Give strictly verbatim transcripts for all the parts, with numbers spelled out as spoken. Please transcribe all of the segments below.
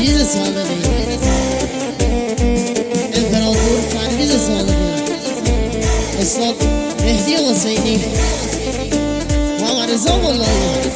عزیز صادقی امپراتور پرویز صادقی استاد مهدی حسینی محمد رضا ملایی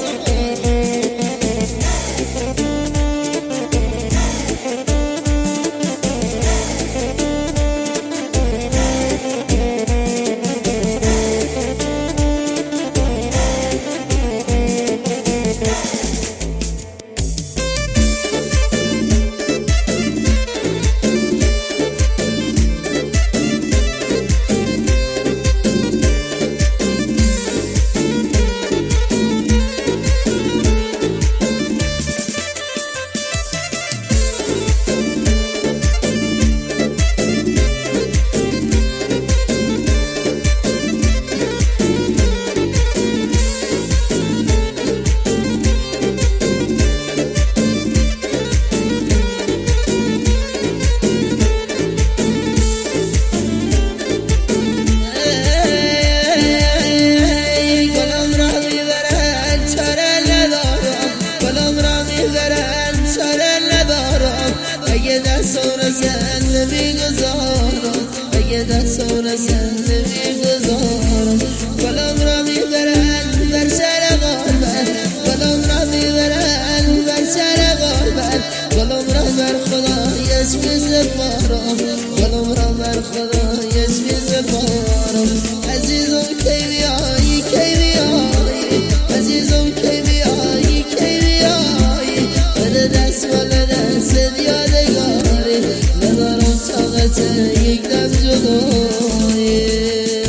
اگه دستور زنده میگذارم گلم را میبرن بر سر قلبت گلم را میبرن بر سر قلبت گلم را بر خدای اسم سپارم گلم را بر خدای اسم سپارم عزیزم کی بیایی کی بیایی عزیزم کی بیایی کی بیایی بده دست بله دست یادگاری ندارم طاقت یک دم جدایی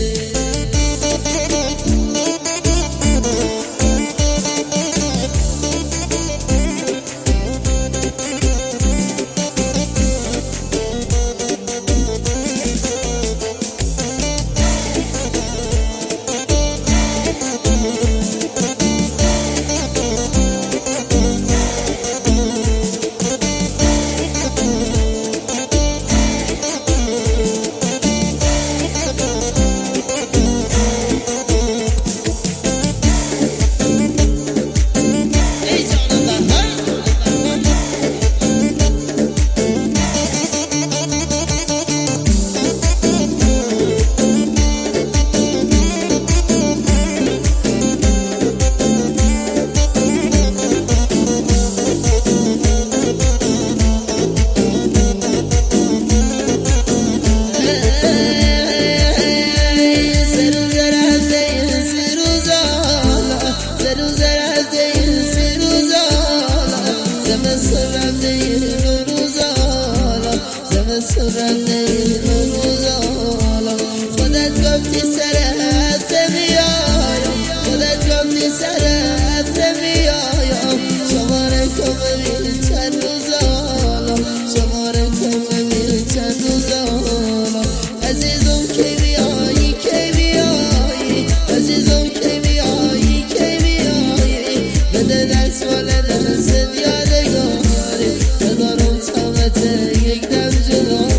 خودت گفتی سر هفته میایم خودت گفتی سر هفته میایم شماره کن ببین چند روز حالا شماره کن ببین چند روز حالا عزیزم کی بیایی کی بیایی عزیزم کی بیایی کی بیایی بده دست بالا دست یادگاری ندارم طاقت یک دم جدایی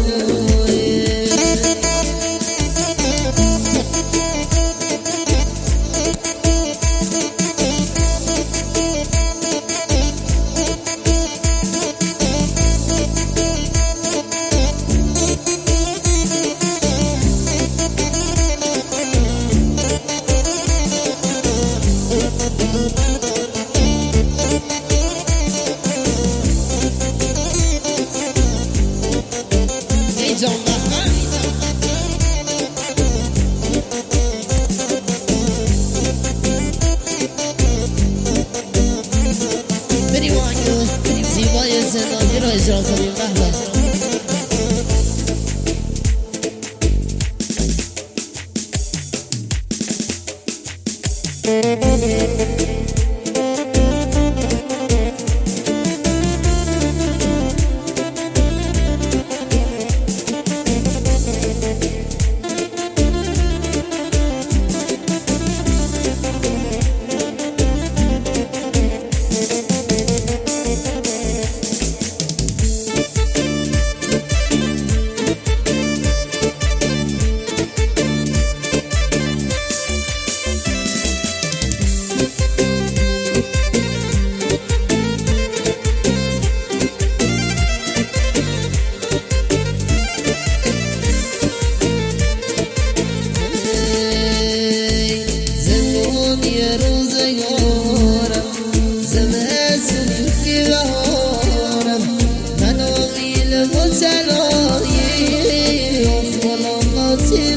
زیبای زندانی رو اجرا کنیم بهلا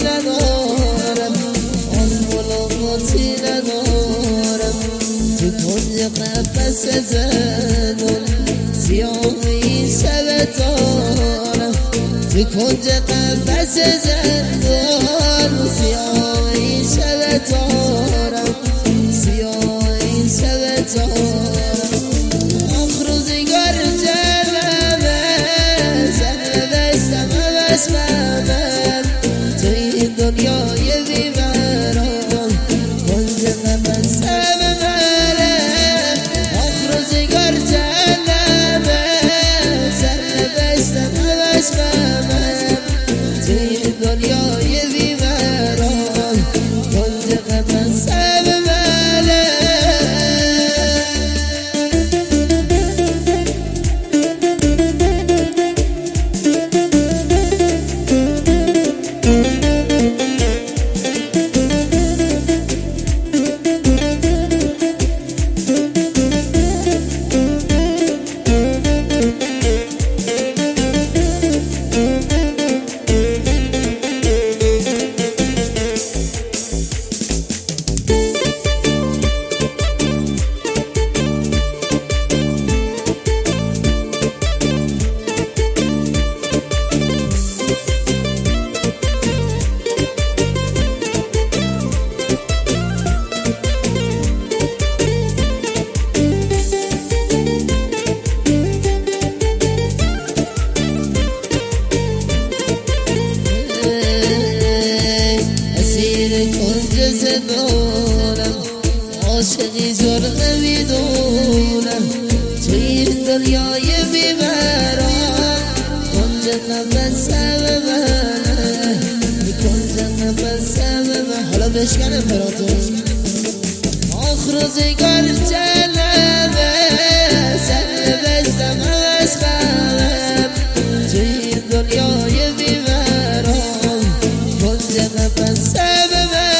ندارم آن ملاقاتی ندارم تو کنج قفس زندان سیاهی شب تارم تو کنج قفس زندان سیاهی شب تارم سیاهی شب تارم آخ روزگار جلبه سر بستم بسمم تو این دنیای بیماران کنج قفسم منم آخ روزگار جلبه سر بستم بسمم تو این دنیای بیماران کنج قفسم منم کنج زندانم عاشقی جرقه میدونم توی این دنیای بیماران کنج قفسم منه کنج قفسم من حالا بشکنم براتون آخ روزگار جلبه سر بستم عشقم توی این دنیای بیماران کنج قفسم من